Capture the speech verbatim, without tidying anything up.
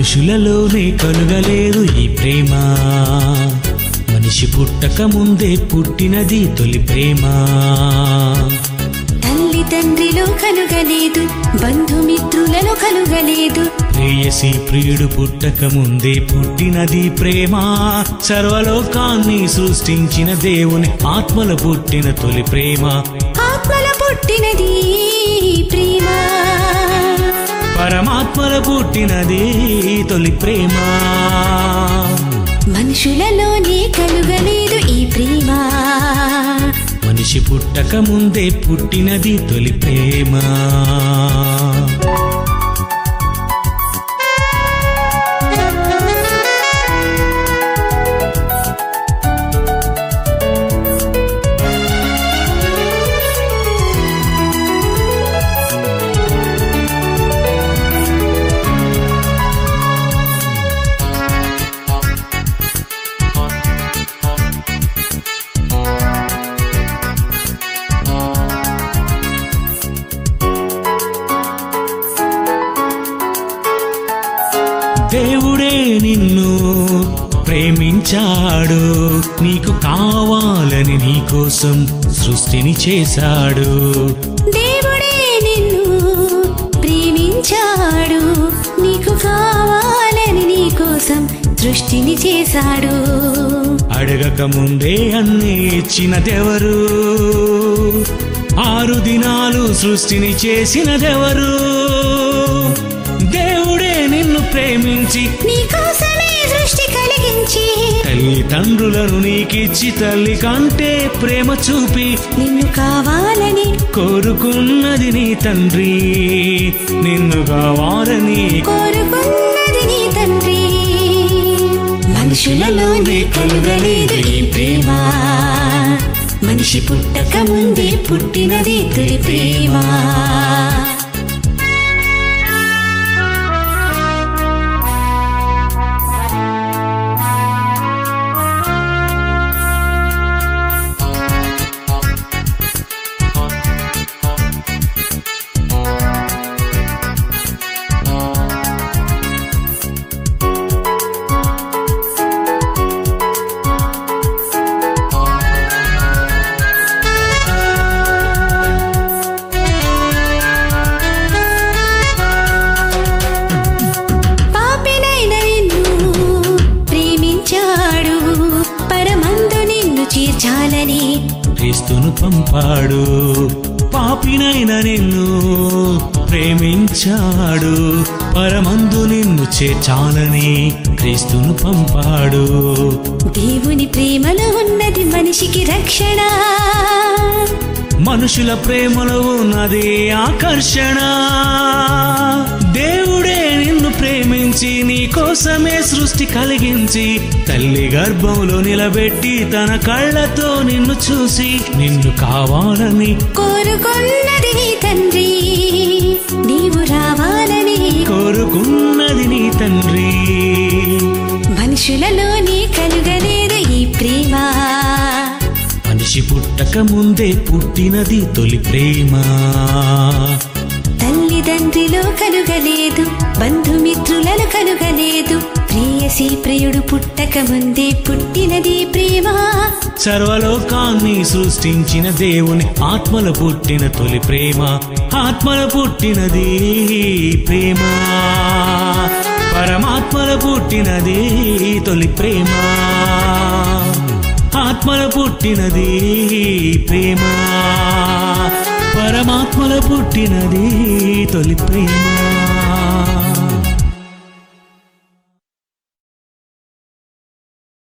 మనుషులలోనే కలుగలేదు ఈ ప్రేమ, మనిషి పుట్టక ముందే పుట్టినది తొలి ప్రేమ. తల్లి తండ్రిలో కలుగలేదు, బంధుమిత్రులలో కలుగలేదు, ప్రేయసి ప్రియుడు పుట్టక ముందే పుట్టినది ప్రేమ. సర్వలోకాన్ని సృష్టించిన దేవుని ఆత్మల పుట్టిన తొలి ప్రేమ, ఆత్మల పుట్టినది ప్రేమ, పరమాత్మల పుట్టినది తొలి ప్రేమ. మనుషులలోనే కలుగలేదు ఈ ప్రేమ, మనిషి పుట్టక ముందే పుట్టినది తొలి ప్రేమ. దేవుడే నిన్ను ప్రేమించాడు, నీకు కావాలని నీకోసం సృష్టిని చేశాడు. దేవుడే నిన్ను ప్రేమించాడు, నీకు కావాలని నీకోసం సృష్టిని చేశాడు. అడగక ముందే అన్నీ ఇచ్చినదెవరు, ఆరు దినాలు సృష్టిని చేసినదెవరు. దేవుడే నిన్ను ప్రేమించి నీకోసమే సృష్టి కలిగించి, తల్లిదండ్రులను నీకిచ్చి తల్లి కంటే ప్రేమ చూపి నిన్ను కావాలని కోరుకున్నది నీ తండ్రి, నిన్ను కావాలని కోరుకున్నది నీ తండ్రి. మనుషులలోనే కలుగలేదు ఈ ప్రేమ, మనిషి పుట్టక ముందే పుట్టినది తొలి ప్రేమ. చేర్చాలని క్రీస్తును పంపాడు, పాపినైన నిన్ను ప్రేమించాడు, పరమందు నిన్ను చేర్చాలని క్రీస్తును పంపాడు. దేవుని ప్రేమలో ఉన్నది మనిషికి రక్షణ, మనుషుల ప్రేమలో ఉన్నది ఆకర్షణ. దేవుడే నిన్ను ప్రేమించి నీ కోసమే సృష్టి కలిగించి తల్లి గర్భంలో నిలబెట్టి తన కళ్ళతో నిన్ను చూసి నిన్ను కావాలని కోరుకున్నది నీ తండ్రి, నీవు రావాలని కోరుకున్నది నీ తండ్రి. మనుషులలోనే కలుగలేదు ఈ ప్రేమ, మనిషి పుట్టక ముందే పుట్టినది తొలి ప్రేమ. తల్లిదండ్రిలో కలుగలేదు, బంధుమిత్రులలో కలుగలేదు, ప్రేయసి ప్రియుడు పుట్టక ముందే పుట్టినది ప్రేమ. సర్వలోకాన్ని సృష్టించిన దేవుని ఆత్మల పుట్టిన తొలి ప్రేమ, ఆత్మల పుట్టినది ప్రేమ, పరమాత్మల పుట్టినది తొలి ప్రేమ, ఆత్మల పుట్టినది ప్రేమ, పరమాత్మల పుట్టినది తొలి ప్రేమ.